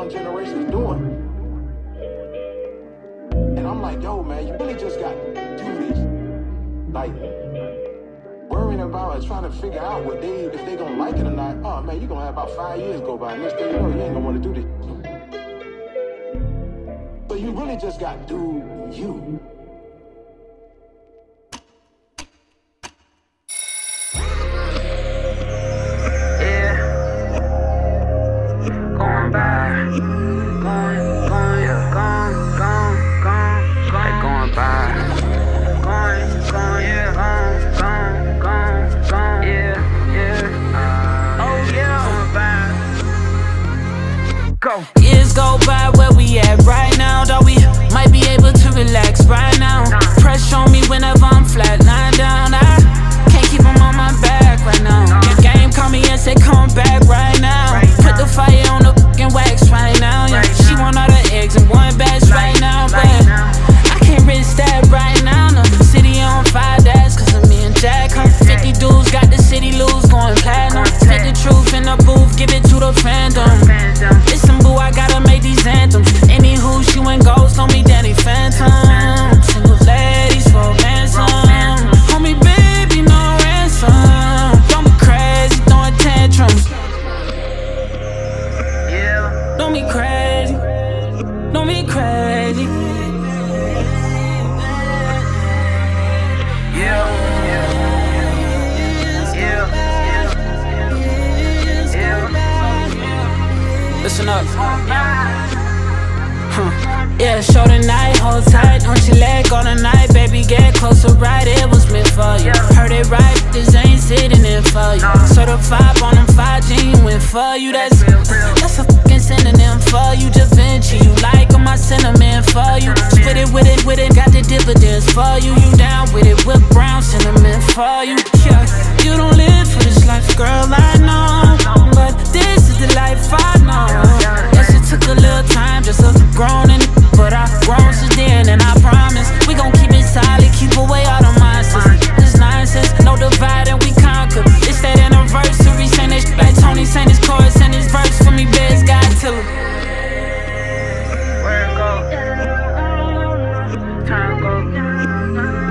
young generation is doing. And I'm like, yo, man, you really just got to do this. Like, worrying about and trying to figure out if they gonna like it or not. Oh man, you gonna have about 5 years go by, and next thing you know, you ain't gonna want to do this. So you really just got to do you. Years go by, where we at right now? Though we might be able to relax right now. Pressure on me whenever I'm flat lying down. I can't keep them on my back right now. Your game call me and say come back right now. Put the fire on the fucking wax right now. Yeah. She want all the eggs in one batch right now, but I can't risk that right now. No, city on fire, that's cause of me and Jack. 50 dudes got the city loose, going platinum. Spit the truth in the booth, give it to the fandom. Listen, boo, I gotta make these anthems. Anywho, she went ghost on me, Danny Phantom. Single ladies for ransom. Homie, baby, no ransom. Don't be crazy, throwing tantrums. Don't be crazy, don't be crazy. Listen up. Yeah, show the night, hold tight, don't you let go tonight. Baby, get closer, right, it was meant for you. Heard it right, this ain't sitting in for you. Certified on them 5G, went for you. That's a fucking synonym for you. Da Vinci, you like all my sentiment for you. Split it with it, got the dividends for you. You down with it, whip brown cinnamon for you. Yeah, you don't live for this life, girl, I know, but this is the life I know. Yes, it took a little time, just a grown and but I've grown since then, and I promise we gon' keep it solid, keep away all the monsters. This nonsense, no divide and we conquer. It's that anniversary, saying that shit like Tony saying his chorus and his verse for me, best God till where it go? Time go.